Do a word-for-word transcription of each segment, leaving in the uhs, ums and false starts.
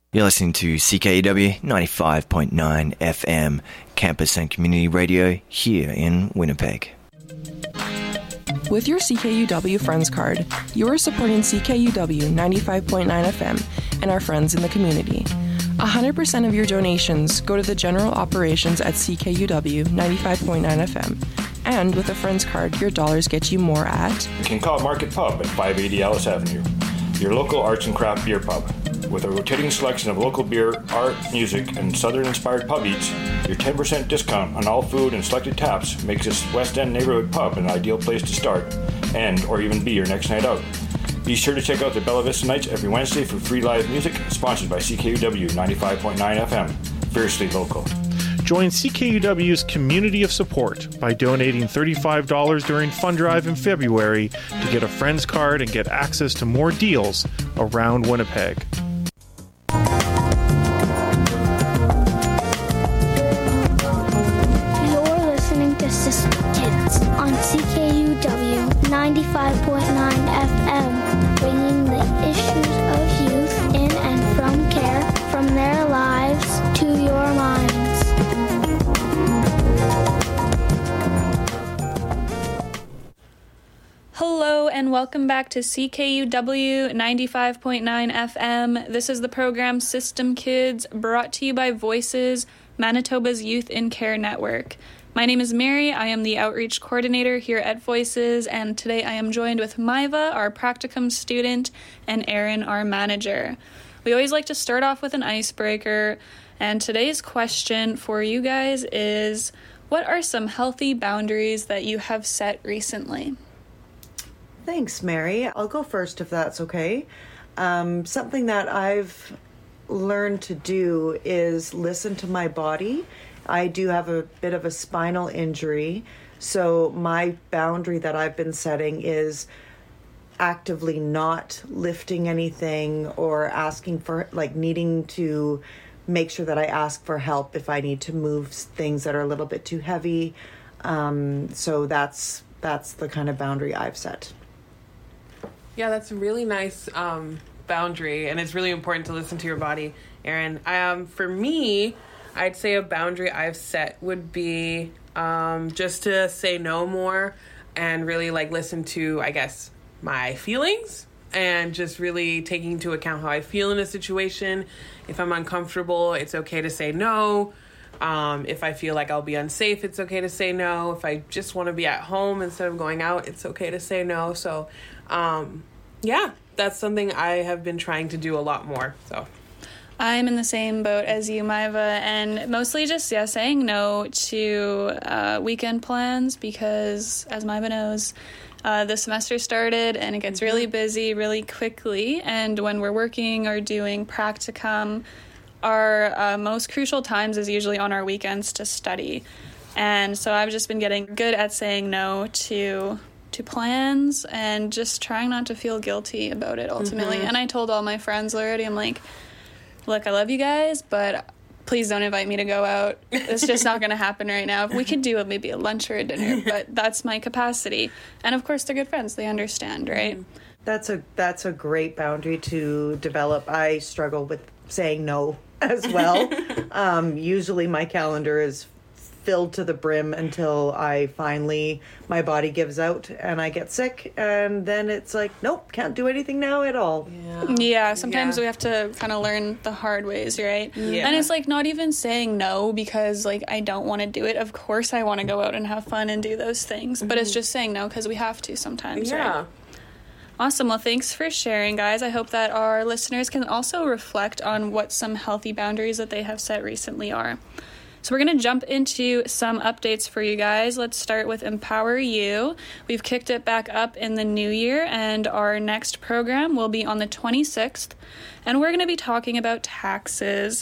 You're listening to C K U W ninety-five point nine F M, campus and community radio here in Winnipeg. With your C K U W Friends card, you are supporting C K U W ninety-five point nine F M and our friends in the community. one hundred percent of your donations go to the general operations at C K U W ninety-five point nine F M. And with a Friends card, your dollars get you more at Kincaid Market Pub at five eighty Ellis Avenue, your local arts and craft beer pub. With a rotating selection of local beer, art, music, and Southern-inspired pub eats, your ten percent discount on all food and selected taps makes this West End neighborhood pub an ideal place to start and or even be your next night out. Be sure to check out the Bella Vista Nights every Wednesday for free live music, sponsored by C K U W ninety-five point nine F M. Fiercely local. Join C K U W's community of support by donating thirty-five dollars during Fund Drive in February to get a Friends card and get access to more deals around Winnipeg. System Kids on C K U W ninety-five point nine F M, bringing the issues of youth in and from care, from their lives to your minds. Hello and welcome back to C K U W ninety-five point nine F M. This is the program System Kids, brought to you by Voices, Manitoba's Youth in Care Network. My name is Mary. I am the Outreach Coordinator here at Voices, and today I am joined with Maiva, our practicum student, and Aaron, our manager. We always like to start off with an icebreaker, and today's question for you guys is, what are some healthy boundaries that you have set recently? Thanks, Mary. I'll go first if that's okay. Um, something that I've learned to do is listen to my body. I do have a bit of a spinal injury, so my boundary that I've been setting is actively not lifting anything or asking for, like, needing to make sure that I ask for help if I need to move things that are a little bit too heavy. Um, so that's that's the kind of boundary I've set. Yeah, that's a really nice um, boundary, and it's really important to listen to your body, Aaron. Um, for me, I'd say a boundary I've set would be um, just to say no more and really like listen to, I guess, my feelings and just really taking into account how I feel in a situation. If I'm uncomfortable, it's okay to say no. Um, if I feel like I'll be unsafe, it's okay to say no. If I just want to be at home instead of going out, it's okay to say no. So, um, yeah, that's something I have been trying to do a lot more, so... I'm in the same boat as you, Maiva, and mostly just, yeah, saying no to uh, weekend plans because, as Maiva knows, uh, the semester started and it gets really busy really quickly, and when we're working or doing practicum, our uh, most crucial times is usually on our weekends to study. And so I've just been getting good at saying no to to plans and just trying not to feel guilty about it ultimately. Mm-hmm. And I told all my friends already, I'm like, look, I love you guys, but please don't invite me to go out. It's just not going to happen right now. We could do a, maybe a lunch or a dinner, but that's my capacity. And of course, they're good friends. They understand, right? That's a that's a great boundary to develop. I struggle with saying no as well. um, usually my calendar is filled to the brim until I finally, my body gives out and I get sick, and then it's like, nope, can't do anything now at all. Yeah, yeah sometimes yeah. we have to kind of learn the hard ways, right? Yeah. And it's like not even saying no because like I don't want to do it. Of course I want to go out and have fun and do those things, mm-hmm. but it's just saying no because we have to sometimes, yeah. right? Awesome. Well, thanks for sharing, guys. I hope that our listeners can also reflect on what some healthy boundaries that they have set recently are. So we're going to jump into some updates for you guys. Let's start with Empower You. We've kicked it back up in the new year, and our next program will be on the twenty-sixth. And we're going to be talking about taxes.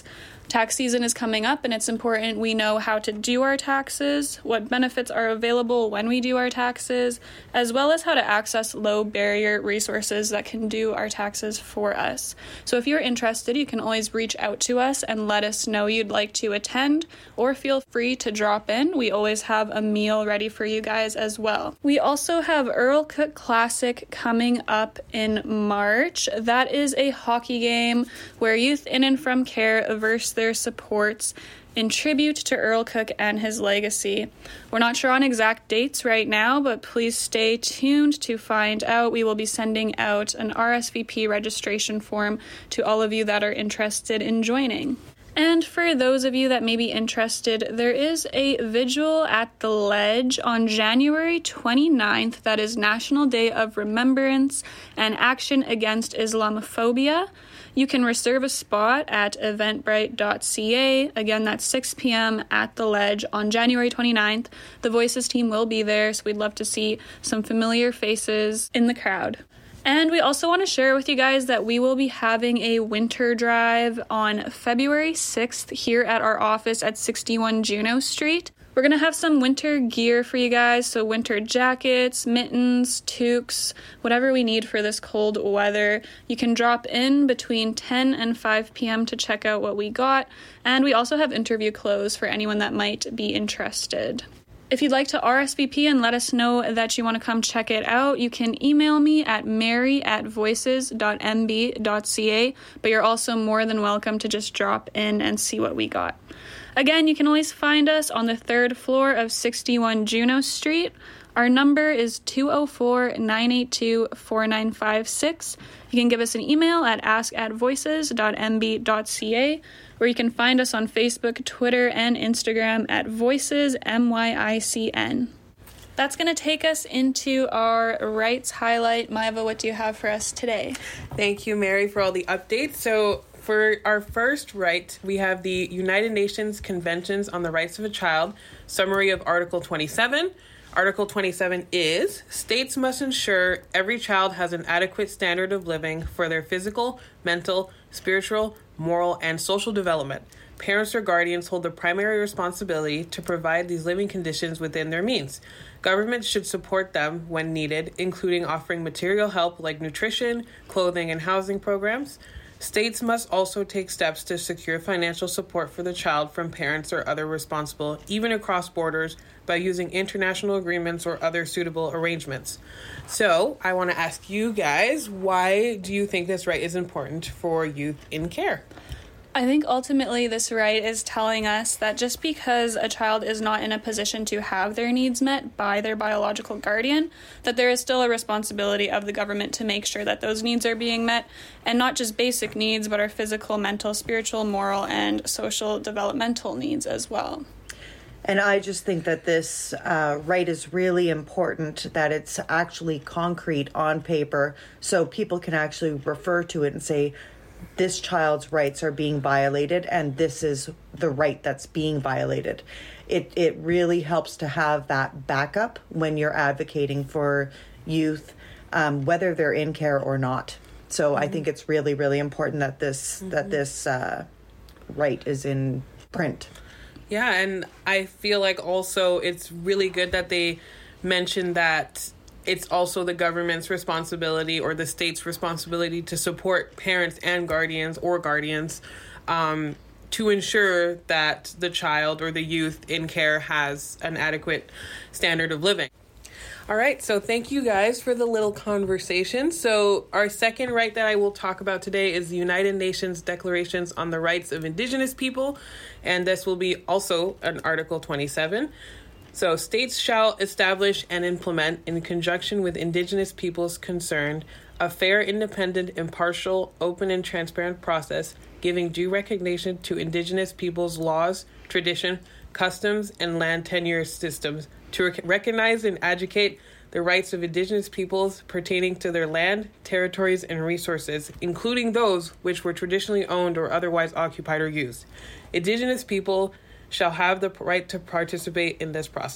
Tax season is coming up, and it's important we know how to do our taxes, what benefits are available when we do our taxes, as well as how to access low barrier resources that can do our taxes for us. So if you're interested, you can always reach out to us and let us know you'd like to attend, or feel free to drop in. We always have a meal ready for you guys as well. We also have Earl Cook Classic coming up in March. That is a hockey game where youth in and from care verse their supports in tribute to Earl Cook and his legacy. We're not sure on exact dates right now, but please stay tuned to find out. We will be sending out an R S V P registration form to all of you that are interested in joining. And for those of you that may be interested, there is a vigil at the Ledge on January twenty-ninth. That is National Day of Remembrance and Action Against Islamophobia. You can reserve a spot at eventbrite dot c a. Again, that's six p.m. at the Ledge on January twenty-ninth. The Voices team will be there, so we'd love to see some familiar faces in the crowd. And we also want to share with you guys that we will be having a winter drive on February sixth here at our office at sixty-one Juneau Street. We're going to have some winter gear for you guys, so winter jackets, mittens, toques, whatever we need for this cold weather. You can drop in between ten and five p.m. to check out what we got, and we also have interview clothes for anyone that might be interested. If you'd like to R S V P and let us know that you want to come check it out, you can email me at mary at voices dot m b dot c a, but you're also more than welcome to just drop in and see what we got. Again, you can always find us on the third floor of sixty-one Juneau Street. Our number is two oh four, nine eight two, four nine five six. You can give us an email at ask at voices dot m b dot c a, or you can find us on Facebook, Twitter, and Instagram at Voices M Y I C N. That's going to take us into our rights highlight. Maiva, what do you have for us today? Thank you, Mary, for all the updates. So for our first right, we have the United Nations Conventions on the Rights of a Child, summary of Article twenty-seven. Article twenty-seven is, states must ensure every child has an adequate standard of living for their physical, mental, spiritual, moral, and social development. Parents or guardians hold the primary responsibility to provide these living conditions within their means. Governments should support them when needed, including offering material help like nutrition, clothing, and housing programs. States must also take steps to secure financial support for the child from parents or other responsible, even across borders, by using international agreements or other suitable arrangements. So, I want to ask you guys, why do you think this right is important for youth in care? I think ultimately this right is telling us that just because a child is not in a position to have their needs met by their biological guardian, that there is still a responsibility of the government to make sure that those needs are being met, and not just basic needs, but our physical, mental, spiritual, moral, and social developmental needs as well. And I just think that this uh, right is really important, that it's actually concrete on paper, so people can actually refer to it and say, this child's rights are being violated, and this is the right that's being violated. It it really helps to have that backup when you're advocating for youth, um, whether they're in care or not. So mm-hmm. I think it's really, really important that this mm-hmm. that this uh, right is in print. Yeah, and I feel like also it's really good that they mentioned that it's also the government's responsibility or the state's responsibility to support parents and guardians or guardians um, to ensure that the child or the youth in care has an adequate standard of living. All right, so thank you guys for the little conversation. So our second right that I will talk about today is the United Nations Declarations on the Rights of Indigenous People, and this will be also an Article twenty-seven. So, states shall establish and implement, in conjunction with Indigenous peoples concerned, a fair, independent, impartial, open, and transparent process, giving due recognition to Indigenous peoples' laws, tradition, customs, and land tenure systems, to rec- recognize and advocate the rights of Indigenous peoples pertaining to their land, territories, and resources, including those which were traditionally owned or otherwise occupied or used. Indigenous people shall have the right to participate in this process.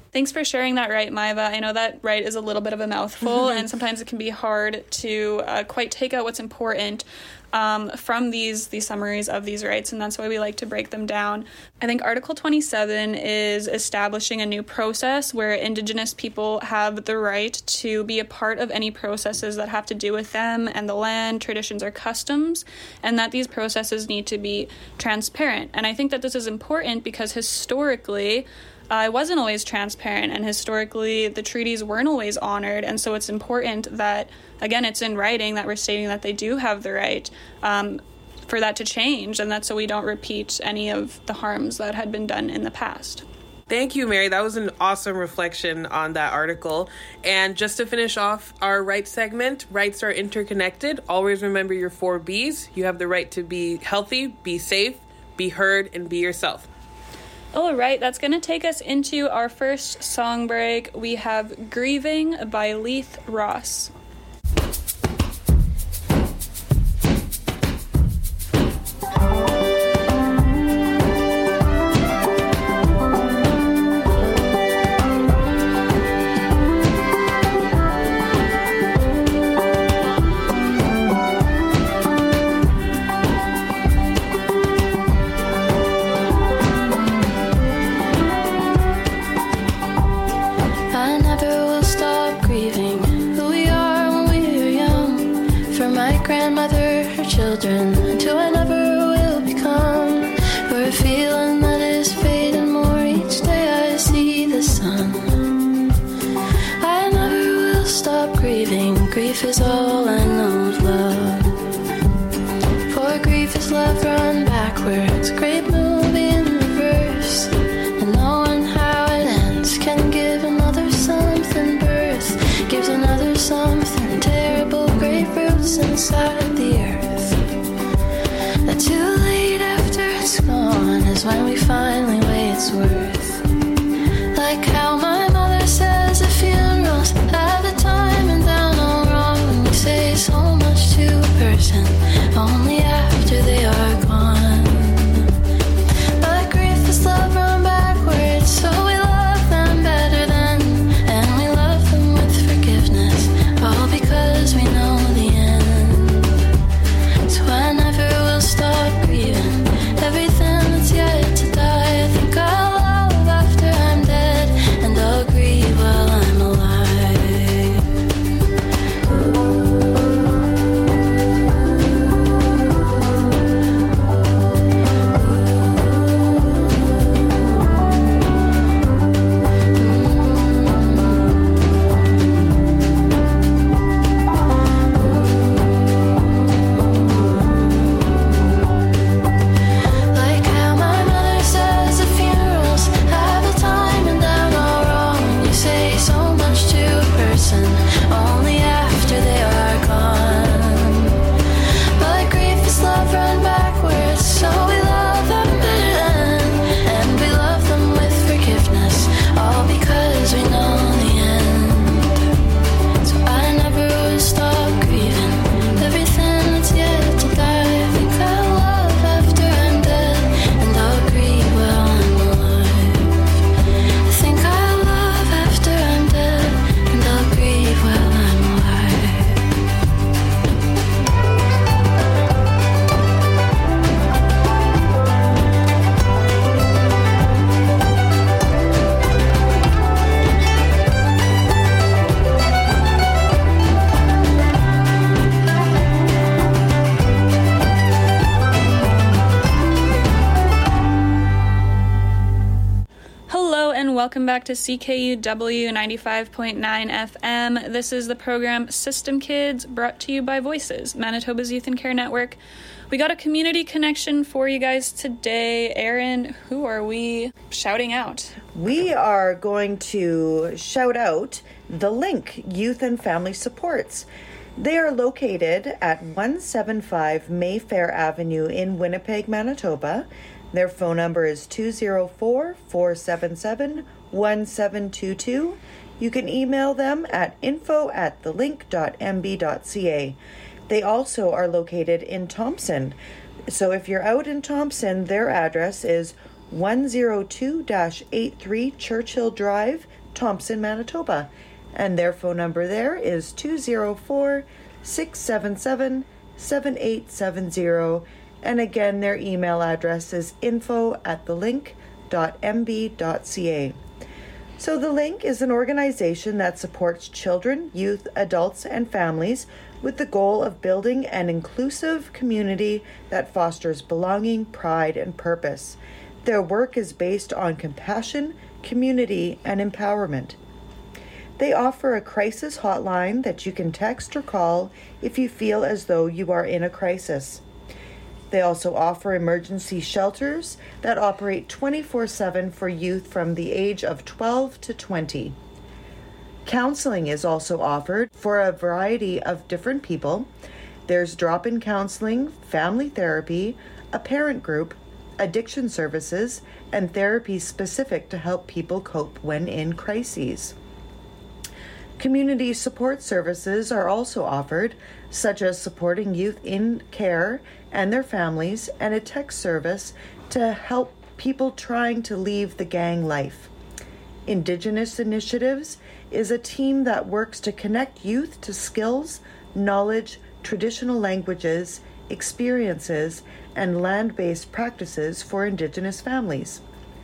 Thanks for sharing that right, Maiva. I know that right is a little bit of a mouthful, and sometimes it can be hard to uh, quite take out what's important um, from these these summaries of these rights, and that's why we like to break them down. I think Article twenty-seven is establishing a new process where Indigenous people have the right to be a part of any processes that have to do with them and the land, traditions, or customs, and that these processes need to be transparent. And I think that this is important because historically, Uh, it wasn't always transparent, and historically the treaties weren't always honored, and so it's important that, again, it's in writing that we're stating that they do have the right um, for that to change, and that's so we don't repeat any of the harms that had been done in the past. Thank you, Mary. That was an awesome reflection on that article. And just to finish off our rights segment, rights are interconnected. Always remember your four B's. You have the right to be healthy, be safe, be heard, and be yourself. All right, that's going to take us into our first song break. We have Grieving by Leith Ross. Grief is all I know of love. For grief is love run backwards, a great movie in reverse. And knowing how it ends can give another something birth, gives another something terrible, great roots inside the earth. That too late after it's gone is when we finally weigh its worth. Like how my mother says at funerals, at the time and down all wrong, we say so much to a person only after they are gone. But grief is love run backwards, so we love them better than, and we love them with forgiveness, all because we know the end. So I never will stop grieving everything that's yet to die. I think I'll love after I'm dead, and I'll grieve while I'm alive. Like how my mother says at funerals, have the time and down all wrong. You say so much to a person only after they are gone. But grief is love run backwards, so we love them better than, and we love them with forgiveness, all because we know the end. So I never will stop grieving everything that's yet to die. I think I'll love after I'm dead, and I'll grieve while I'm alive. I think I'll love after I'm dead, and I'll grieve while I'm alive. Hello and welcome back to C K U W ninety-five point nine F M. This is the program System Kids, brought to you by Voices, Manitoba's Youth and Care Network. We got a community connection for you guys today. Erin, who are we shouting out? We are going to shout out the Link Youth and Family Supports. They are located at one seventy-five Mayfair Avenue in Winnipeg, Manitoba. Their phone number is two oh four, four seven seven, one seven two two. You can email them at info at thelink dot m b dot c a. They also are located in Thompson. So if you're out in Thompson, their address is one oh two dash eighty-three Churchill Drive, Thompson, Manitoba. And their phone number there is two oh four, six seven seven, seven eight seven zero. And again, their email address is info at the link dot m b dot c a. So The Link is an organization that supports children, youth, adults, and families with the goal of building an inclusive community that fosters belonging, pride, and purpose. Their work is based on compassion, community, and empowerment. They offer a crisis hotline that you can text or call if you feel as though you are in a crisis. They also offer emergency shelters that operate twenty-four seven for youth from the age of twelve to twenty. Counseling is also offered for a variety of different people. There's drop-in counseling, family therapy, a parent group, addiction services, and therapy specific to help people cope when in crises. Community support services are also offered, such as supporting youth in care and their families, and a text service to help people trying to leave the gang life. Indigenous Initiatives is a team that works to connect youth to skills, knowledge, traditional languages, experiences, and land-based practices for Indigenous families.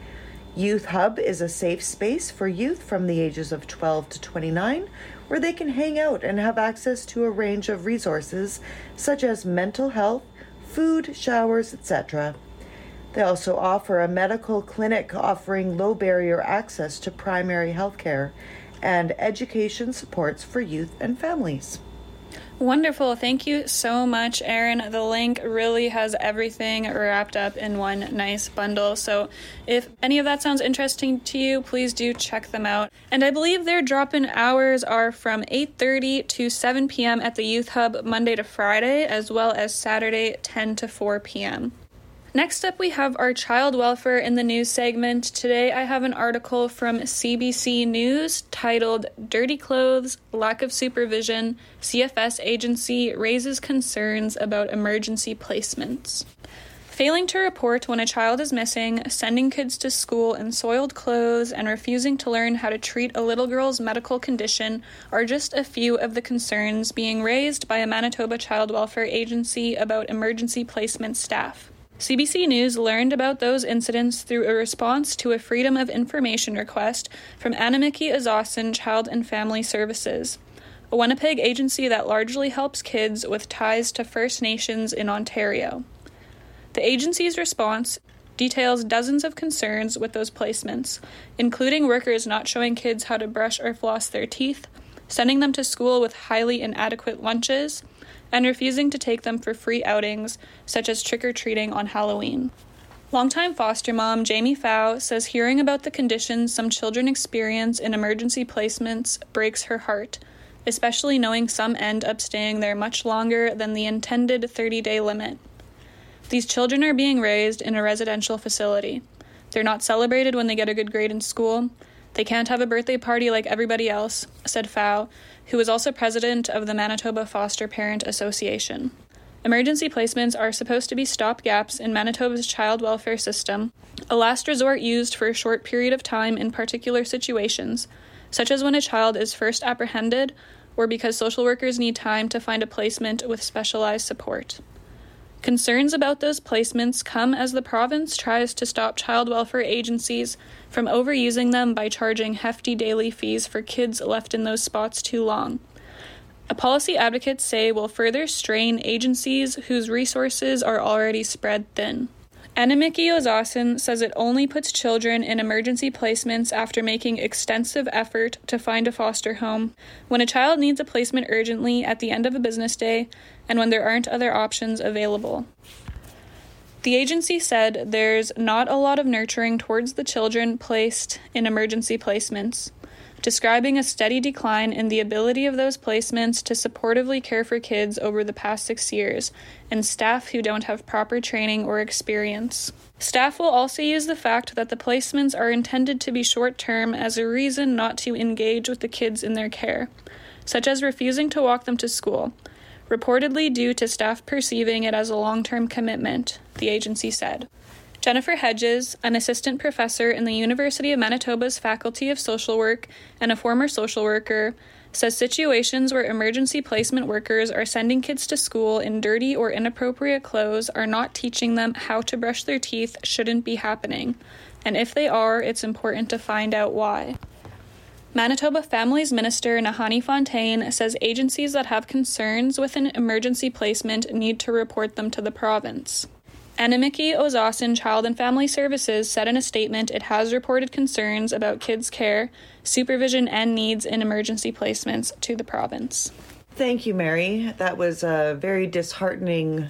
Youth Hub is a safe space for youth from the ages of twelve to twenty-nine, where they can hang out and have access to a range of resources such as mental health, food, showers, et cetera. They also offer a medical clinic offering low barrier access to primary health care and education supports for youth and families. Wonderful. Thank you so much, Erin. The Link really has everything wrapped up in one nice bundle. So if any of that sounds interesting to you, please do check them out. And I believe their drop-in hours are from eight thirty to seven p.m. at the Youth Hub Monday to Friday, as well as Saturday ten to four p.m. Next up, we have our child welfare in the news segment. Today, I have an article from C B C News titled Dirty Clothes, Lack of Supervision, C F S Agency Raises Concerns About Emergency Placements. Failing to report when a child is missing, sending kids to school in soiled clothes, and refusing to learn how to treat a little girl's medical condition are just a few of the concerns being raised by a Manitoba Child Welfare Agency about emergency placement staff. C B C News learned about those incidents through a response to a Freedom of Information request from Anamiki Azasan Child and Family Services, a Winnipeg agency that largely helps kids with ties to First Nations in Ontario. The agency's response details dozens of concerns with those placements, including workers not showing kids how to brush or floss their teeth, sending them to school with highly inadequate lunches, and refusing to take them for free outings, such as trick-or-treating on Halloween. Longtime foster mom Jamie Pfau says hearing about the conditions some children experience in emergency placements breaks her heart, especially knowing some end up staying there much longer than the intended thirty-day limit. These children are being raised in a residential facility. They're not celebrated when they get a good grade in school. They can't have a birthday party like everybody else, said Pfau, who is also president of the Manitoba Foster Parent Association. Emergency placements are supposed to be stopgaps in Manitoba's child welfare system, a last resort used for a short period of time in particular situations, such as when a child is first apprehended or because social workers need time to find a placement with specialized support. Concerns about those placements come as the province tries to stop child welfare agencies from overusing them by charging hefty daily fees for kids left in those spots too long. A policy advocates say will further strain agencies whose resources are already spread thin. Anamiki Azasan says it only puts children in emergency placements after making extensive effort to find a foster home, when a child needs a placement urgently at the end of a business day, and when there aren't other options available. The agency said there's not a lot of nurturing towards the children placed in emergency placements, describing a steady decline in the ability of those placements to supportively care for kids over the past six years, and staff who don't have proper training or experience. Staff will also use the fact that the placements are intended to be short-term as a reason not to engage with the kids in their care, such as refusing to walk them to school, reportedly due to staff perceiving it as a long-term commitment, the agency said. Jennifer Hedges, an assistant professor in the University of Manitoba's Faculty of Social Work and a former social worker, says situations where emergency placement workers are sending kids to school in dirty or inappropriate clothes are not teaching them how to brush their teeth shouldn't be happening. And if they are, it's important to find out why. Manitoba Families Minister Nahani Fontaine says agencies that have concerns with an emergency placement need to report them to the province. Anamiki Ozasin Child and Family Services said in a statement it has reported concerns about kids' care, supervision, and needs in emergency placements to the province. Thank you, Mary. That was a very disheartening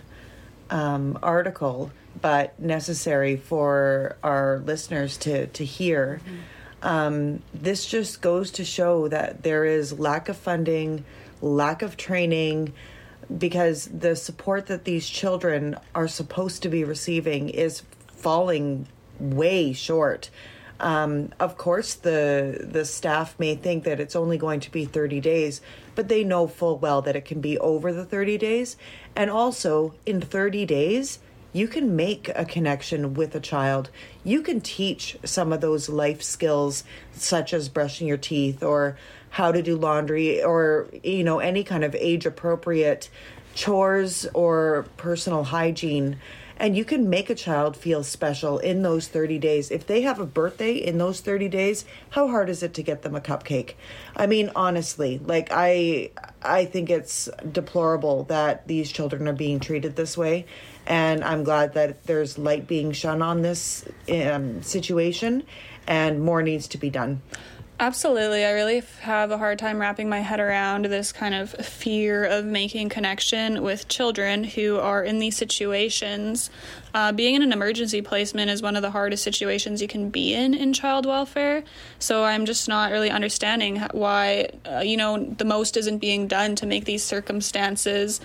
um, article, but necessary for our listeners to, to hear. Mm-hmm. Um, this just goes to show that there is lack of funding, lack of training, because the support that these children are supposed to be receiving is falling way short. Um, of course, the the staff may think that it's only going to be thirty days, but they know full well that it can be over the thirty days. And also, in thirty days, you can make a connection with a child. You can teach some of those life skills, such as brushing your teeth or how to do laundry, or, you know, any kind of age-appropriate chores or personal hygiene. And you can make a child feel special in those thirty days. If they have a birthday in those thirty days, how hard is it to get them a cupcake? I mean, honestly, like I I think it's deplorable that these children are being treated this way. And I'm glad that there's light being shone on this um, situation, and more needs to be done. Absolutely. I really have a hard time wrapping my head around this kind of fear of making connection with children who are in these situations. Uh, being in an emergency placement is one of the hardest situations you can be in in child welfare. So I'm just not really understanding why, uh, you know, the most isn't being done to make these circumstances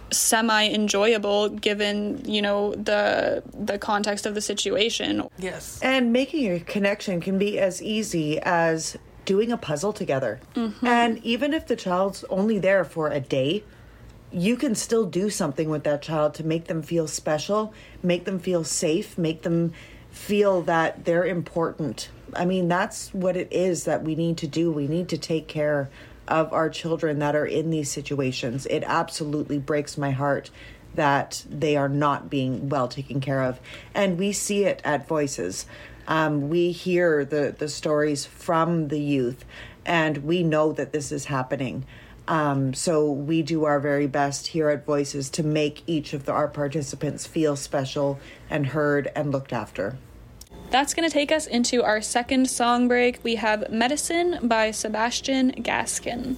semi-enjoyable given, you know, the the context of the situation. Yes. And making a connection can be as easy as doing a puzzle together. Mm-hmm. And even if the child's only there for a day, you can still do something with that child to make them feel special, make them feel safe, make them feel that they're important. I mean, that's what it is that we need to do. We need to take care of our children that are in these situations. It absolutely breaks my heart that they are not being well taken care of. And we see it at Voices. Um, we hear the, the stories from the youth, and we know that this is happening. Um, so we do our very best here at Voices to make each of the, our participants feel special and heard and looked after. That's going to take us into our second song break. We have Medicine by Sebastian Gaskin.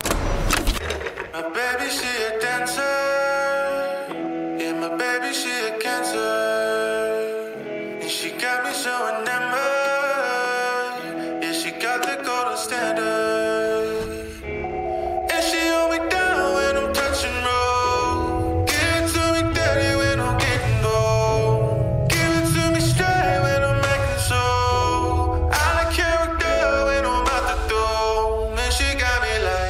My baby, she a dancer. Yeah, my baby, she a cancer. And she got me so enamored. Yeah, she got the golden standard. And she hold me down when I'm touching road. Give it to me dirty when I'm getting gold. Give it to me straight when I'm acting so. Out of character when I'm out the door. Man, she got me like.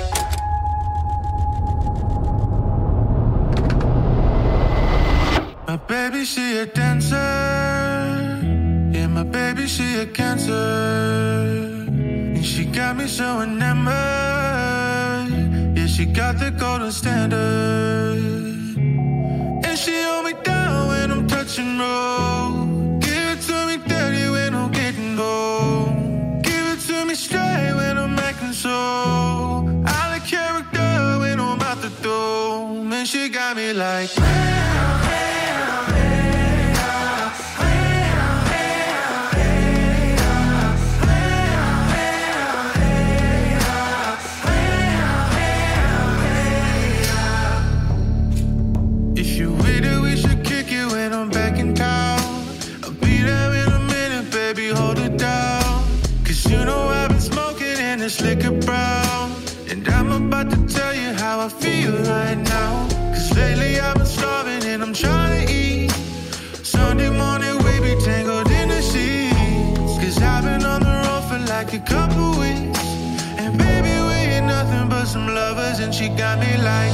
My baby, she a dancer. Yeah, my baby, she a cancer. And she got me so enamored. Yeah, she got the golden standard. And she hold me down when I'm touching road. Give it to me dirty when I'm getting gold. Give it to me straight when I'm acting so. Out of character when I'm out the door. Man, she got me like. Liquor brown, and I'm about to tell you how I feel right now. Cause lately I've been starving and I'm trying to eat. Sunday morning we be tangled in the sheets. Cause I've been on the road for like a couple weeks. And baby, we ain't nothing but some lovers, and she got me like.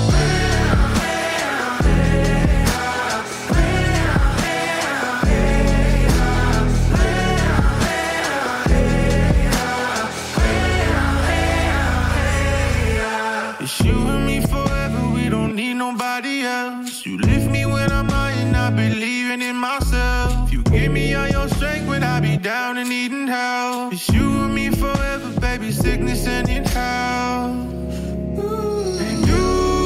on your strength when I be down and needing help. It's you and me forever, baby, sickness and in health. And you,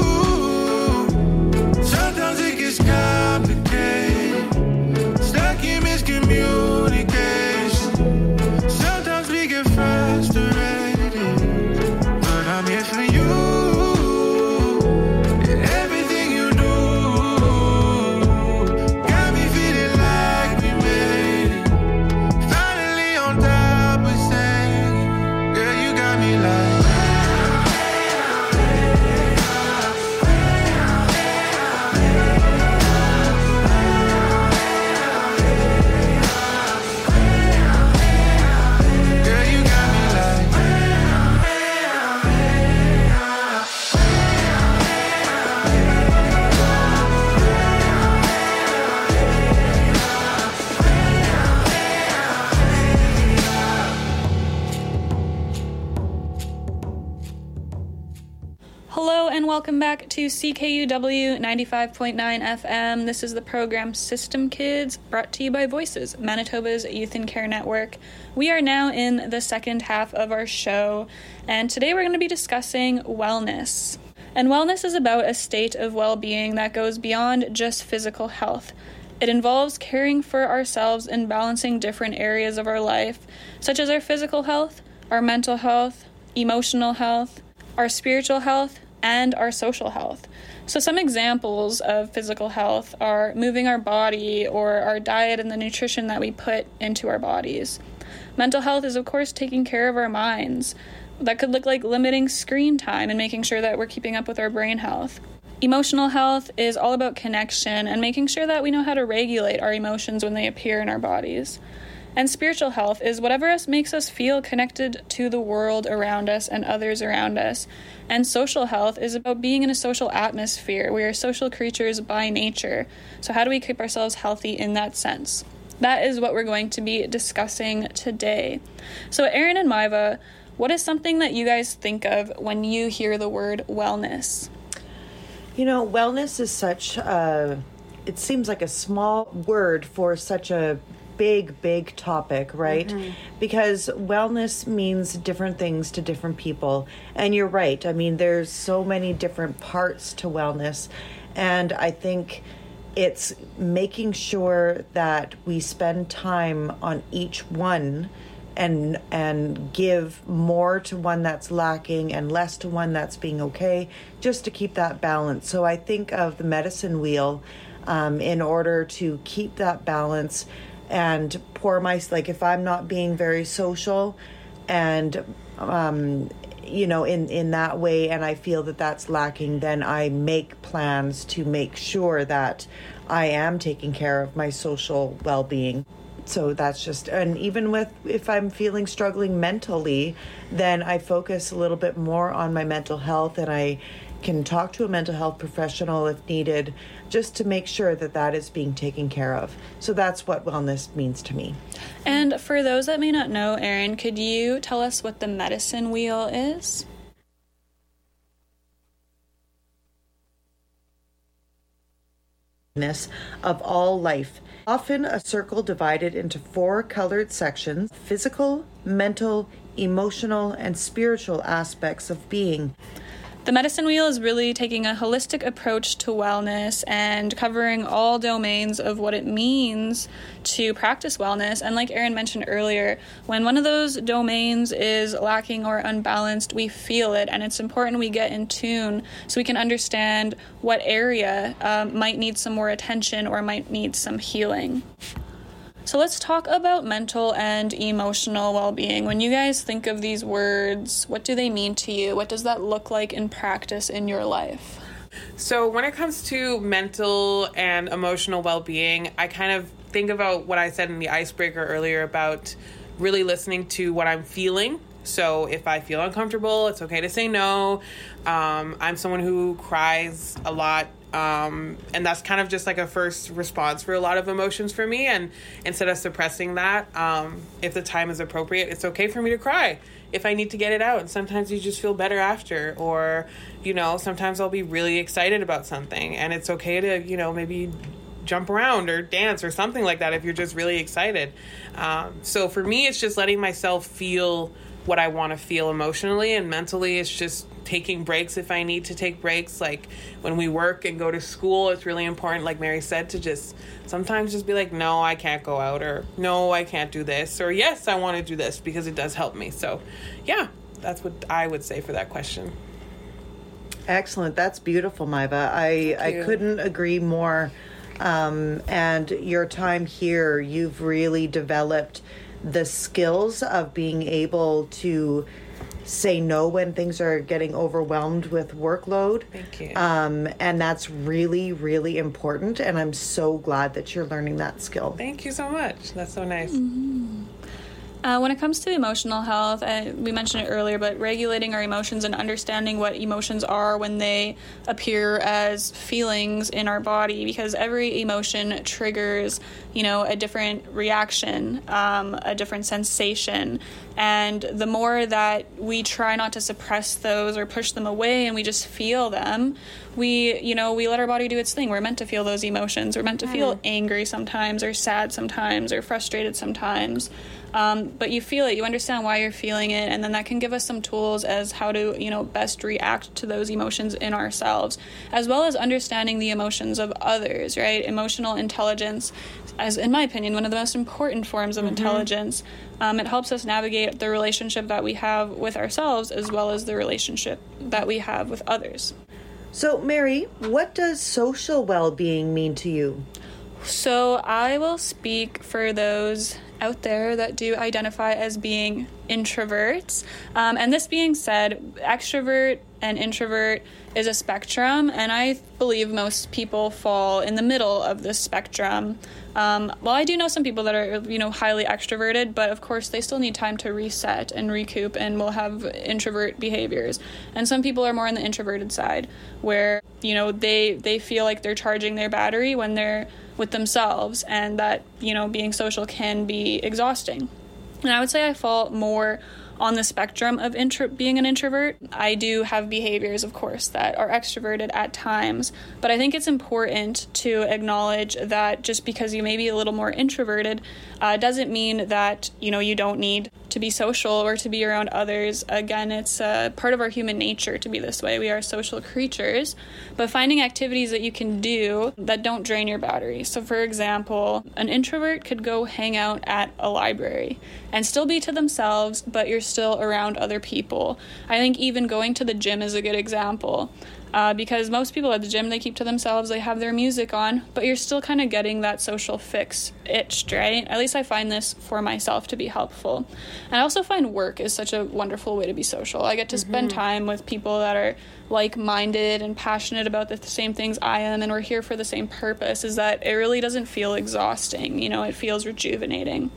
sometimes it gets complicated, stuck in miscommunication. Sometimes we get frustrated, but I'm here for you. Welcome back to C K U W ninety-five point nine F M. This is the program System Kids, brought to you by Voices, Manitoba's Youth and Care Network. We are now in the second half of our show, and today we're going to be discussing wellness. And wellness is about a state of well-being that goes beyond just physical health. It involves caring for ourselves and balancing different areas of our life, such as our physical health, our mental health, emotional health, our spiritual health, and our social health. So some examples of physical health are moving our body or our diet and the nutrition that we put into our bodies. Mental health is, of course, taking care of our minds. That could look like limiting screen time and making sure that we're keeping up with our brain health. Emotional health is all about connection and making sure that we know how to regulate our emotions when they appear in our bodies. And spiritual health is whatever makes us feel connected to the world around us and others around us. And social health is about being in a social atmosphere. We are social creatures by nature. So how do we keep ourselves healthy in that sense? That is what we're going to be discussing today. So Erin and Maiva, what is something that you guys think of when you hear the word wellness? You know, wellness is such a, it seems like a small word for such a big, big topic, right? Mm-hmm. Because wellness means different things to different people. And you're right. I mean, there's so many different parts to wellness. And I think it's making sure that we spend time on each one and and give more to one that's lacking and less to one that's being okay, just to keep that balance. So I think of the medicine wheel um, in order to keep that balance and pour my, like if I'm not being very social and, um, you know, in, in that way, and I feel that that's lacking, then I make plans to make sure that I am taking care of my social well-being. So that's just, and even with, if I'm feeling struggling mentally, then I focus a little bit more on my mental health, and I can talk to a mental health professional if needed, just to make sure that that is being taken care of. So that's what wellness means to me. And for those that may not know, Erin, could you tell us what the medicine wheel is? Of all life, often a circle divided into four colored sections: physical, mental, emotional, and spiritual aspects of being. The medicine wheel is really taking a holistic approach to wellness and covering all domains of what it means to practice wellness. And like Erin mentioned earlier, when one of those domains is lacking or unbalanced, we feel it, and it's important we get in tune so we can understand what area um, might need some more attention or might need some healing. So let's talk about mental and emotional well-being. When you guys think of these words, what do they mean to you? What does that look like in practice in your life? So when it comes to mental and emotional well-being, I kind of think about what I said in the icebreaker earlier about really listening to what I'm feeling. So if I feel uncomfortable, it's okay to say no. Um, I'm someone who cries a lot. Um, and that's kind of just like a first response for a lot of emotions for me. And instead of suppressing that, um, if the time is appropriate, it's okay for me to cry if I need to get it out. And sometimes you just feel better after, or, you know, sometimes I'll be really excited about something and it's okay to, you know, maybe jump around or dance or something like that if you're just really excited. Um, so for me, it's just letting myself feel what I want to feel emotionally, and mentally it's just taking breaks if I need to take breaks. Like when we work and go to school, it's really important, like Mary said, to just sometimes just be like, no, I can't go out, or no, I can't do this, or yes, I want to do this, because it does help me. So yeah, that's what I would say for that question. Excellent. That's beautiful, Maiva. I, I couldn't agree more. Um, and your time here, you've really developed the skills of being able to say no when things are getting overwhelmed with workload. Thank you. Um, and that's really, really important. And I'm so glad that you're learning that skill. Thank you so much. That's so nice. Mm-hmm. Uh, when it comes to emotional health, uh, we mentioned it earlier, but regulating our emotions and understanding what emotions are when they appear as feelings in our body, because every emotion triggers, you know, a different reaction, um, a different sensation. And the more that we try not to suppress those or push them away and we just feel them, we, you know, we let our body do its thing. We're meant to feel those emotions. We're meant to feel angry sometimes, or sad sometimes, or frustrated sometimes. Um, but you feel it, you understand why you're feeling it, and then that can give us some tools as how to, you know, best react to those emotions in ourselves, as well as understanding the emotions of others, right? Emotional intelligence, as in my opinion, one of the most important forms of mm-hmm. intelligence. Um, it helps us navigate the relationship that we have with ourselves, as well as the relationship that we have with others. So, Mary, what does social well-being mean to you? So I will speak for those out there that do identify as being introverts. Um, and this being said, extrovert and introvert is a spectrum, and I believe most people fall in the middle of this spectrum. Um, well, I do know some people that are, you know, highly extroverted, but of course they still need time to reset and recoup and will have introvert behaviors. And some people are more on the introverted side, where, you know, they, they feel like they're charging their battery when they're with themselves, and that, you know, being social can be exhausting. And I would say I fall more on the spectrum of intro- being an introvert. I do have behaviors, of course, that are extroverted at times, but I think it's important to acknowledge that just because you may be a little more introverted uh, doesn't mean that, you know, you don't need to be social or to be around others. Again, it's uh, part of our human nature to be this way. We are social creatures, but finding activities that you can do that don't drain your battery. So for example, an introvert could go hang out at a library and still be to themselves, but you're still around other people. I think even going to the gym is a good example. Uh, because most people at the gym, they keep to themselves, they have their music on, but you're still kind of getting that social fix itched, right? At least I find this for myself to be helpful. And I also find work is such a wonderful way to be social. I get to mm-hmm. spend time with people that are like-minded and passionate about the same things I am, and we're here for the same purpose, is that it really doesn't feel exhausting. You know, it feels rejuvenating.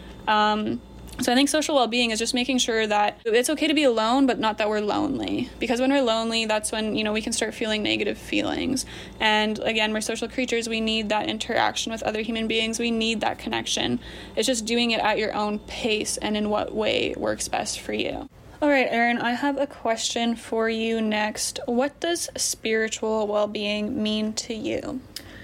Um... So I think social well-being is just making sure that it's okay to be alone, but not that we're lonely. Because when we're lonely, that's when, you know, we can start feeling negative feelings. And again, we're social creatures. We need that interaction with other human beings. We need that connection. It's just doing it at your own pace and in what way works best for you. All right, Erin, I have a question for you next. What does spiritual well-being mean to you?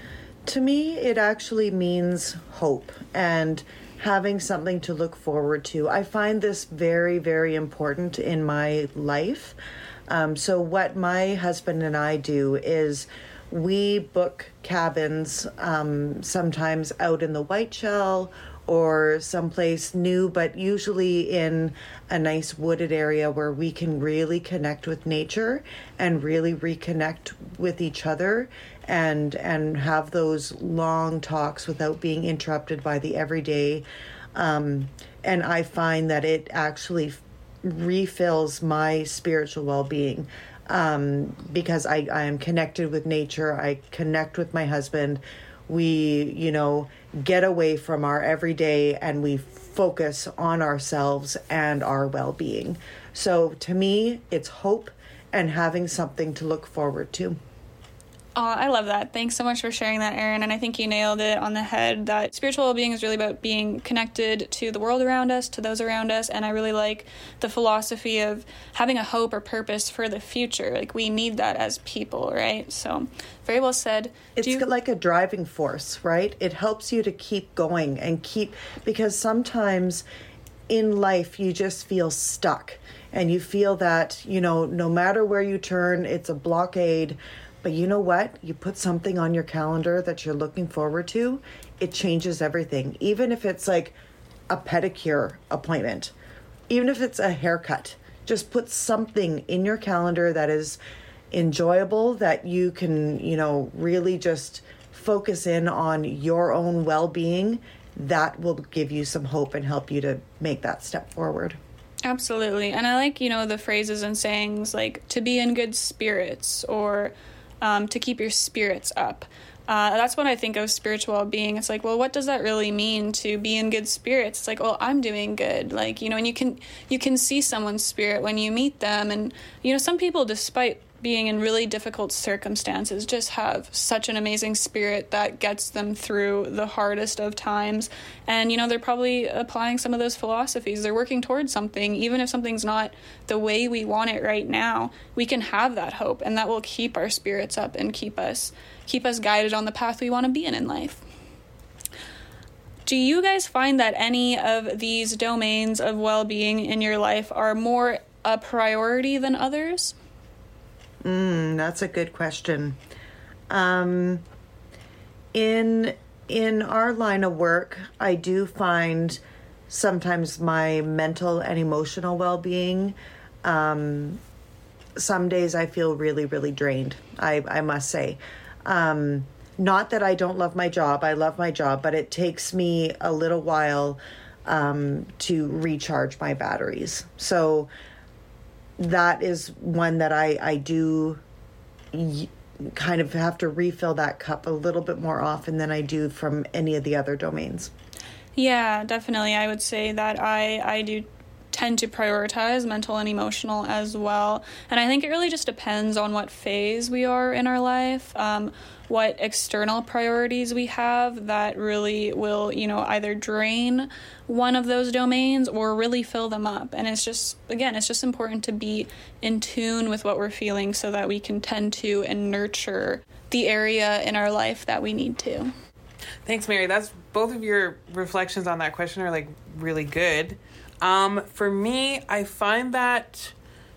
To me, it actually means hope and having something to look forward to. I find this very, very important in my life. Um, so what my husband and I do is we book cabins, um, sometimes out in the Whiteshell or someplace new, but usually in a nice wooded area where we can really connect with nature and really reconnect with each other and and have those long talks without being interrupted by the everyday. Um, and I find that it actually f- refills my spiritual well-being um, because I, I am connected with nature. I connect with my husband. We, you know, get away from our everyday and we focus on ourselves and our well-being. So to me, it's hope and having something to look forward to. Oh, I love that. Thanks so much for sharing that, Erin. And I think you nailed it on the head that spiritual well-being is really about being connected to the world around us, to those around us. And I really like the philosophy of having a hope or purpose for the future. Like, we need that as people, right? So very well said. It's you- like a driving force, right? It helps you to keep going and keep, because sometimes in life you just feel stuck and you feel that, you know, no matter where you turn, it's a blockade. But you know what? You put something on your calendar that you're looking forward to, it changes everything. Even if it's like a pedicure appointment, even if it's a haircut, just put something in your calendar that is enjoyable, that you can, you know, really just focus in on your own well-being. That will give you some hope and help you to make that step forward. Absolutely. And I like, you know, the phrases and sayings like to be in good spirits or um, to keep your spirits up. Uh, that's when I think of spiritual well-being. It's like, well, what does that really mean to be in good spirits? It's like, well, I'm doing good. Like, you know, and you can, you can see someone's spirit when you meet them. And, you know, some people, despite being in really difficult circumstances, just have such an amazing spirit that gets them through the hardest of times. And, you know, they're probably applying some of those philosophies. They're working towards something. Even if something's not the way we want it right now, we can have that hope, and that will keep our spirits up and keep us keep us guided on the path we want to be in in life. Do you guys find that any of these domains of well-being in your life are more a priority than others? Mm, that's a good question. Um, in in our line of work, I do find sometimes my mental and emotional well-being, um, some days I feel really, really drained, I, I must say. Um, not that I don't love my job. I love my job, but it takes me a little while um, to recharge my batteries. So that is one that I, I do y- kind of have to refill that cup a little bit more often than I do from any of the other domains. Yeah, definitely. I would say that I, I do tend to prioritize mental and emotional as well. And I think it really just depends on what phase we are in our life, um, what external priorities we have that really will, you know, either drain one of those domains or really fill them up. And it's just, again, it's just important to be in tune with what we're feeling so that we can tend to and nurture the area in our life that we need to. Thanks, Mary. That's both of your reflections on that question are like really good. Um, for me, I find that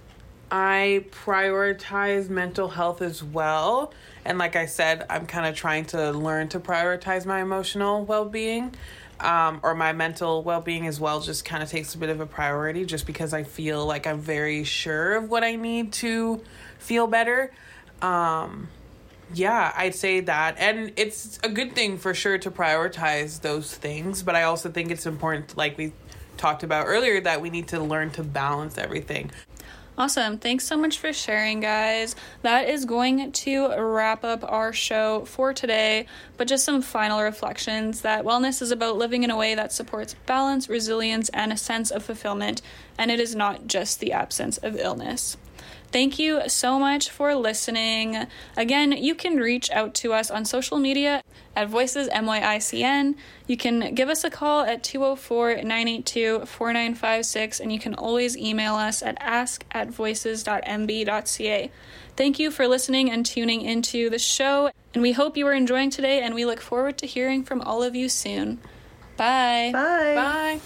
I prioritize mental health as well. And like I said, I'm kind of trying to learn to prioritize my emotional well-being, um, or my mental well-being as well. Just kind of takes a bit of a priority just because I feel like I'm very sure of what I need to feel better. Um, yeah, I'd say that. And it's a good thing for sure to prioritize those things. But I also think it's important, like we talked about earlier, that we need to learn to balance everything. Awesome. Thanks so much for sharing, guys. That is going to wrap up our show for today. But just some final reflections that wellness is about living in a way that supports balance, resilience, and a sense of fulfillment. And it is not just the absence of illness. Thank you so much for listening. Again, you can reach out to us on social media at Voices M Y I C N. You can give us a call at two oh four, nine eight two, four nine five six, and you can always email us at ask at voices dot m b dot c a. Thank you for listening and tuning into the show, and we hope you are enjoying today, and we look forward to hearing from all of you soon. Bye. Bye. Bye.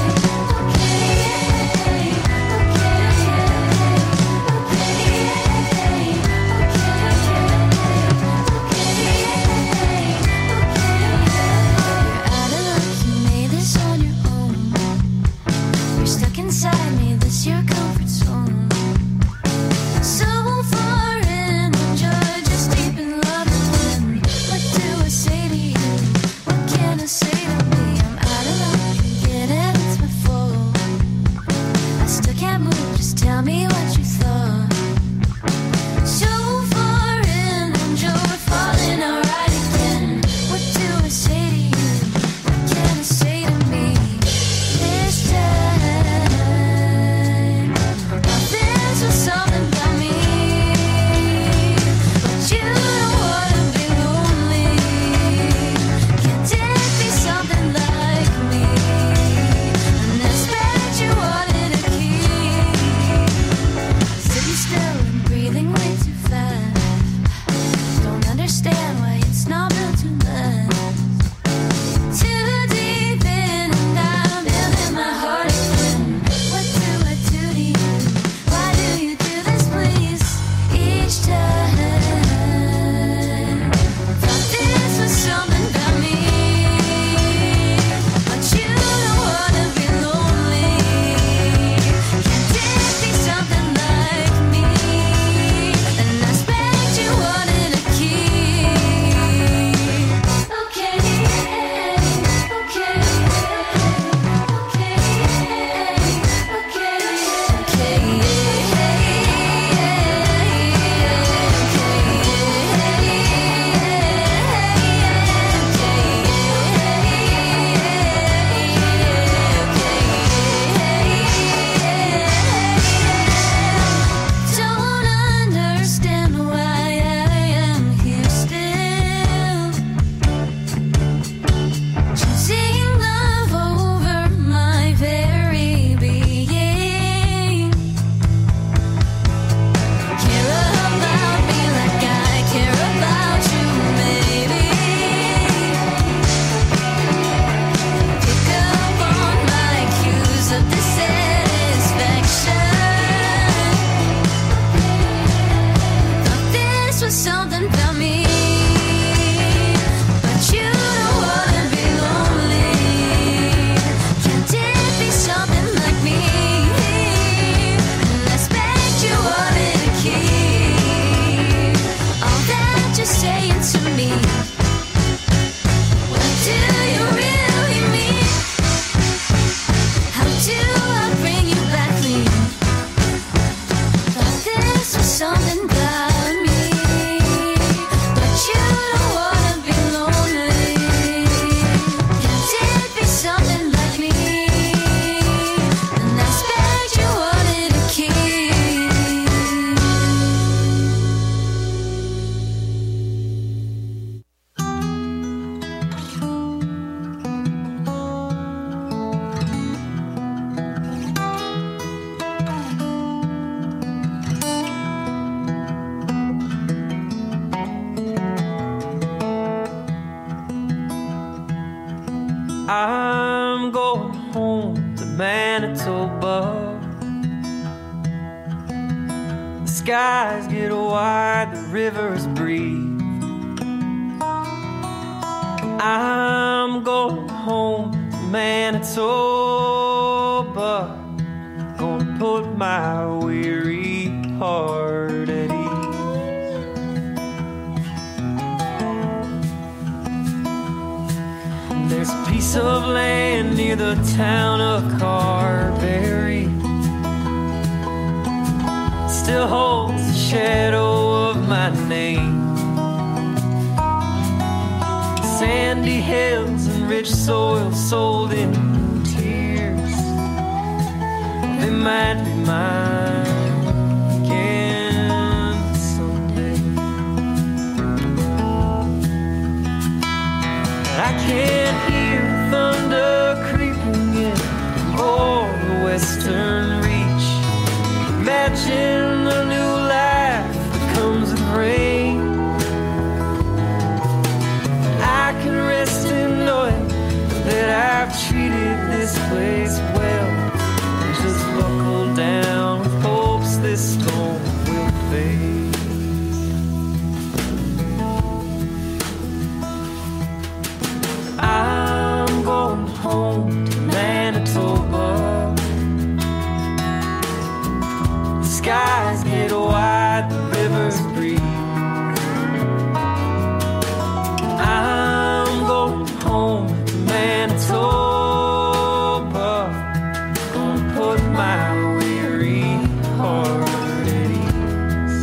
Okay. skies get wide, the rivers breathe. I'm going home to Manitoba, gonna put my weary heart at ease. There's a piece of land near the town of Carberry, still holds the shadow of my name. Sandy hills and rich soil sold in tears, they might be mine again someday. I can't hear thunder creeping in o'er the western reach. Imagine a new life that comes with rain. I can rest in knowing that I've treated this place well, and just buckle down with hopes this storm will fade. I'm going home to Manitoba. The skies get wide, the rivers breathe. I'm going home to Manitoba, gonna put my weary heart at ease.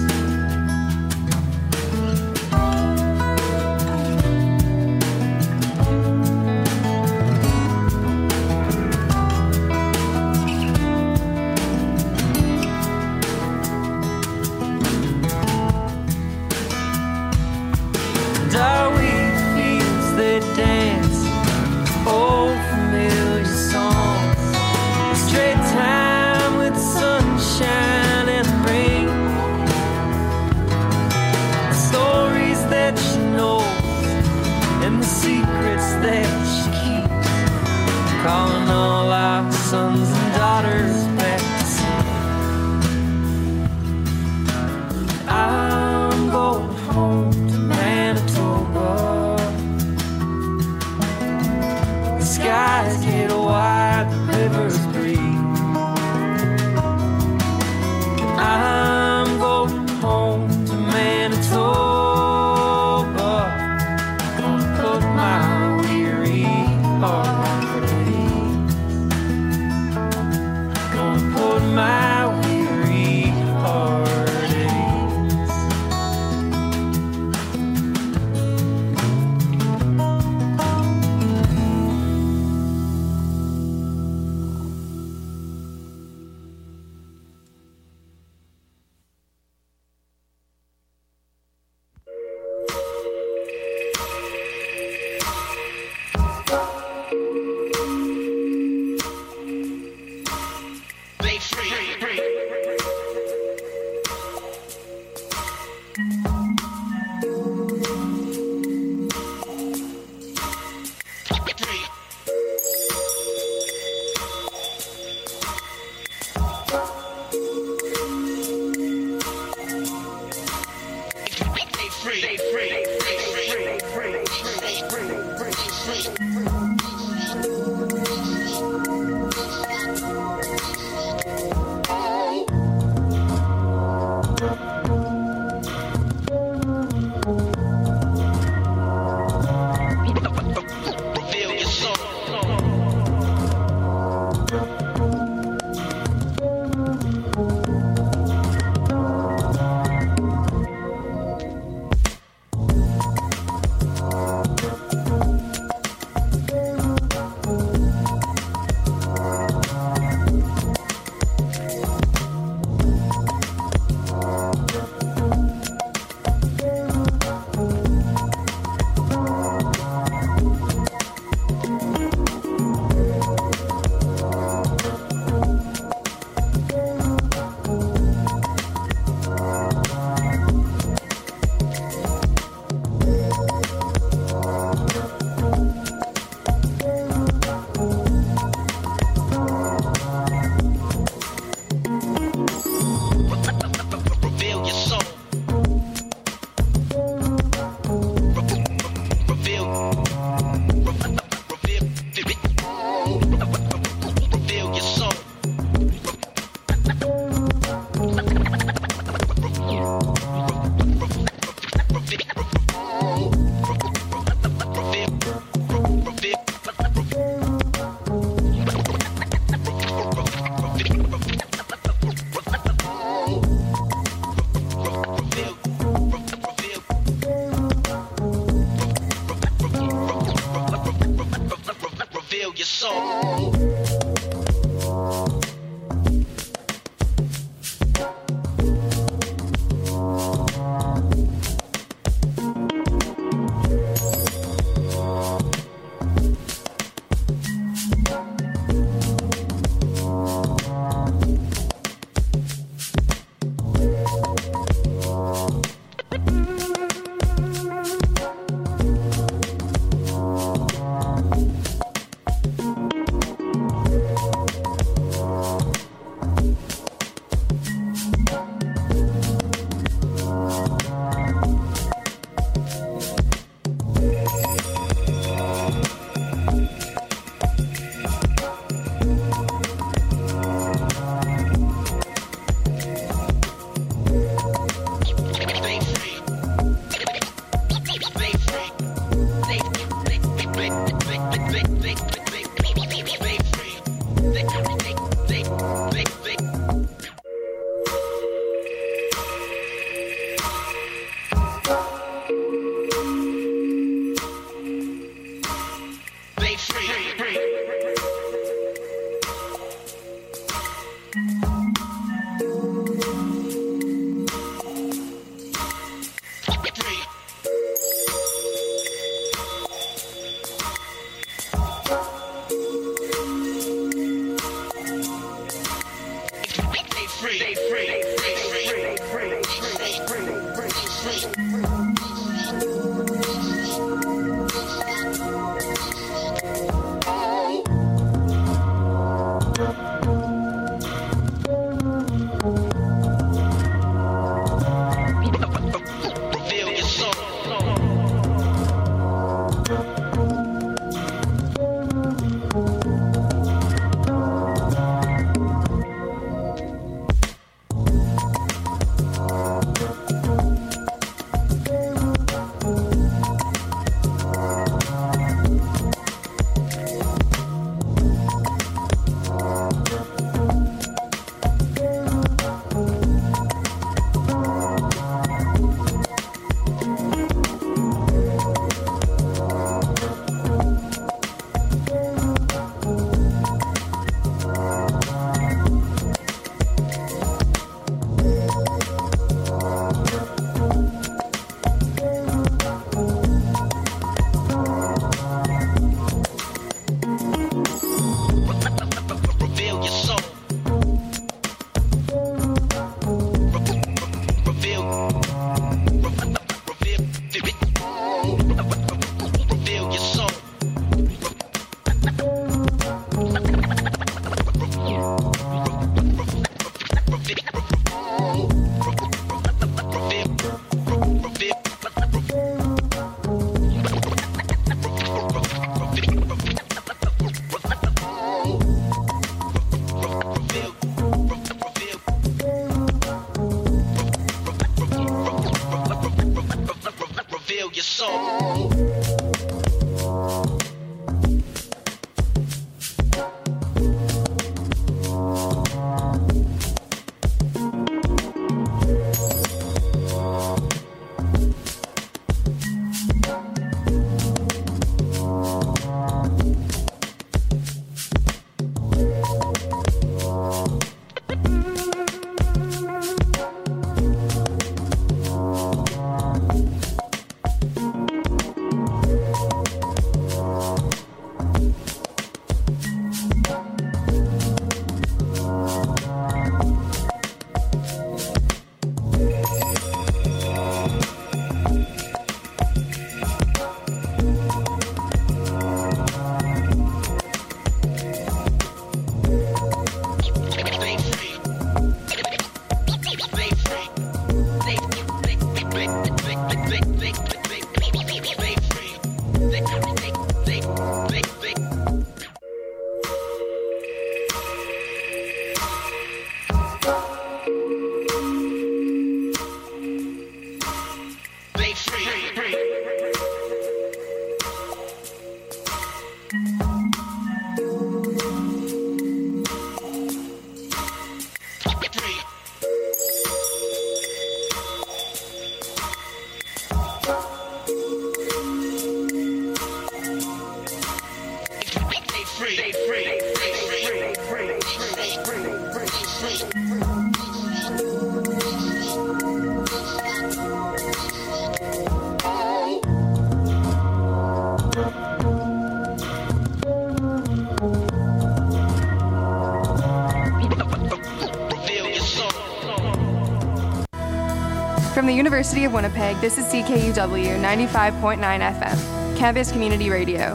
From the University of Winnipeg, this is C K U W ninety-five point nine F M, Campus Community Radio.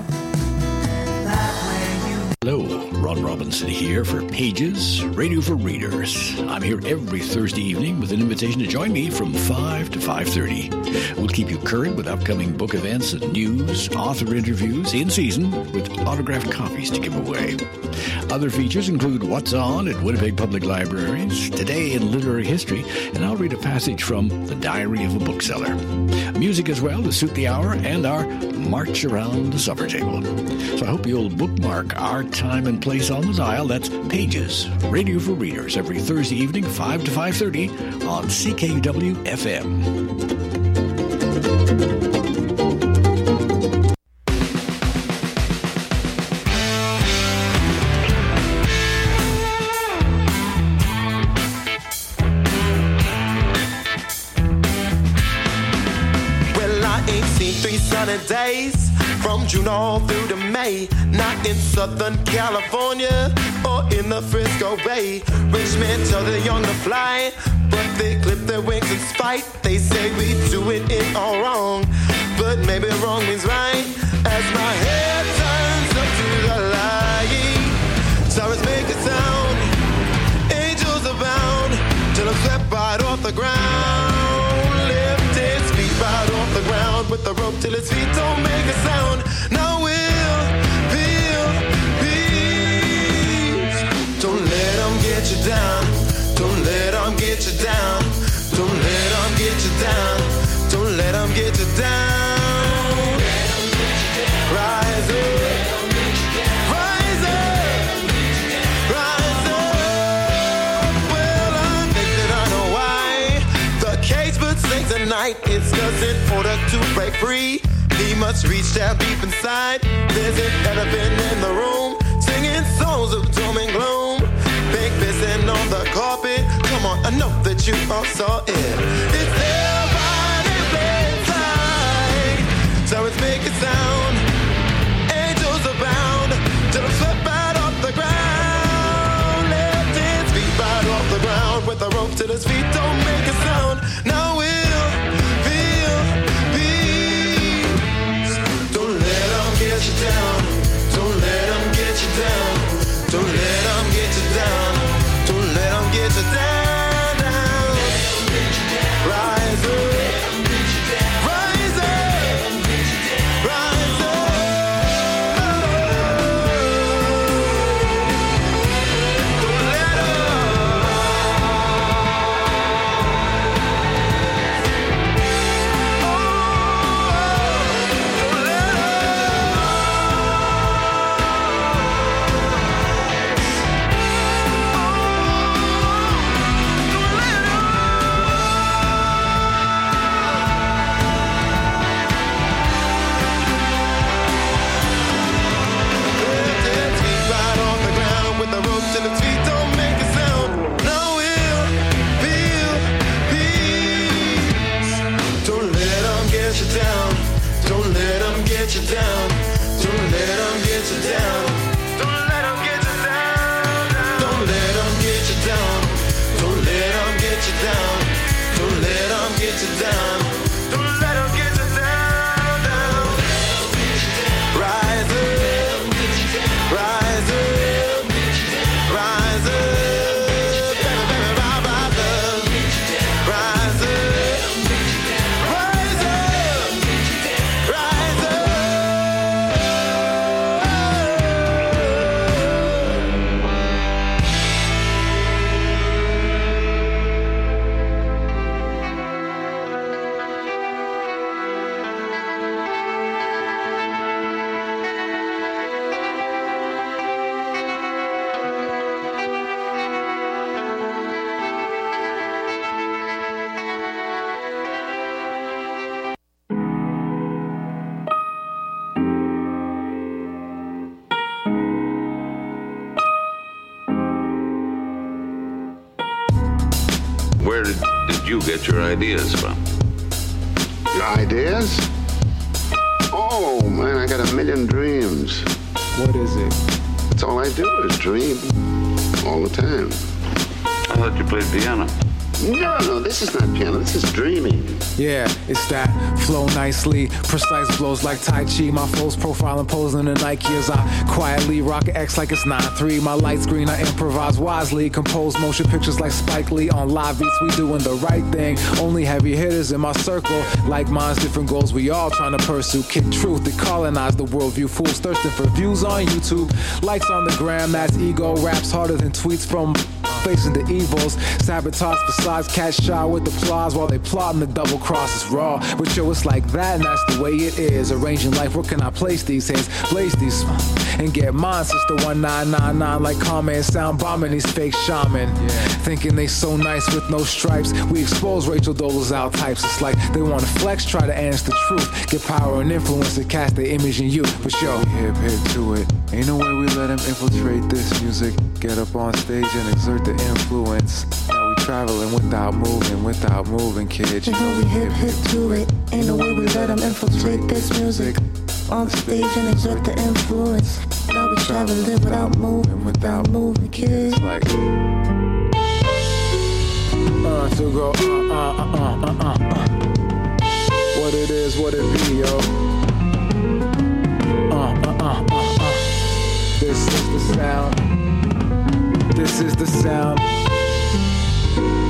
Hello, Ron Robinson here for Pages, Radio for Readers. I'm here every Thursday evening with an invitation to join me from five to five thirty. We'll keep you current with upcoming book events and news, author interviews, in season, with autographed copies to give away. Other features include What's On at Winnipeg Public Libraries, Today in Literary History, and I'll read a passage from The Diary of a Bookseller. Music as well to suit the hour, and our March Around the Supper Table. So I hope you'll bookmark our time and place on the dial. That's Pages, Radio for Readers, every Thursday evening, five to five thirty on C K U W F M. Days from June all through to May, not in Southern California or in the Frisco Bay. Rich men tell the young to fly, but they clip their wings in spite. They say we do it in all wrong, but maybe wrong means right. As my head turns up to the light, sirens make a sound, angels abound, till I'm swept right off the ground. Lift his feet right off the ground with the rope till his feet don't make a sound. Now we'll feel peace. Don't let them get you down. Don't let them get you down. Don't let them get you down. Don't let them get you down. Rise up. Rise up. Rise up. Well, I think that I know why the cage bird sings at night. It's just in order to break free, he must reach down deep inside. There's an elephant in the room, singing songs of doom and gloom. Big pissing on the carpet. Come on, I know that you all saw it. It's there by the bedside. Sirens make a sound, angels abound, till I'm swept right off the ground. Left his feet right off the ground with a rope till his feet don't make a sound. Now we'll get you down. Don't let them get you down. Don't let them get you down. Don't let them get you down. down. Rise up. Rise up. Rise up. Don't let you down. Don't let them get you down. Don't let them get you down. Don't let them get you down. Don't let them get you down. Don't let them get you down. Don't let them get you down. down. Rise up. Rise up. Rise up. Baby, baby, rise up. Rise up. Rise up. Rise up. Where did, did you get your ideas from? Your ideas? Oh, man, I got a million dreams. What is it? That's all I do is dream all the time. I thought you played piano. No, no, this is not piano. This is dreaming. Yeah, it's that flow nicely, precise blows like Tai Chi. My flow's profiling, posing in Nike as I quietly rock an X like it's nine three. My light screen, I improvise wisely, compose motion pictures like Spike Lee. On live beats, we doing the right thing. Only heavy hitters in my circle, like mine's different goals. We all trying to pursue, kick truth, to colonize the worldview. Fools thirsting for views on YouTube, likes on the gram. That's ego, raps harder than tweets from facing the evils. Sabotage facades, catch shot with applause while they plotting the double cross. It's raw, but yo, it's like that, and that's the way it is. Arranging life, where can I place these hits? Blaze these and get mine. Sister one nine nine nine, like comment sound bombing these fake shaman. Yeah. Thinking they so nice with no stripes. We expose Rachel Dolezal types. It's like they want to flex, try to answer the truth, get power and influence to cast their image in you. But yo, hip hip to it. Ain't no way we let them infiltrate this music. Get up on stage and exert the influence. Now we traveling without moving, without moving, kids. You know we hip hip to it. Ain't no way we let them infiltrate this music. On stage and exert the influence. Now we traveling without moving, without moving, kids. Like uh to go uh uh uh uh uh uh. What it is, what it be, yo. Uh uh uh uh uh. This is the sound. This is the sound.